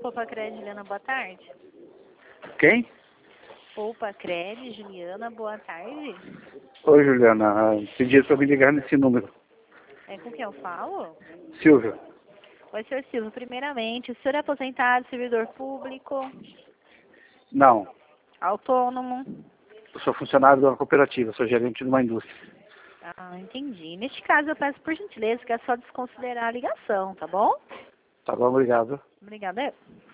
Poupa Cred, Juliana, boa tarde. Quem? Poupa Cred, Juliana, boa tarde. Oi, Juliana. Pedi para me ligar nesse número. É com quem eu falo? Silvio. Oi, senhor Silvio. Primeiramente, o senhor é aposentado, servidor público, Não. autônomo? Eu sou funcionário de uma cooperativa, sou gerente de uma indústria. Ah, entendi. Neste caso, eu peço por gentileza que é só desconsiderar a ligação, tá bom? Tá bom, obrigado. Obrigada.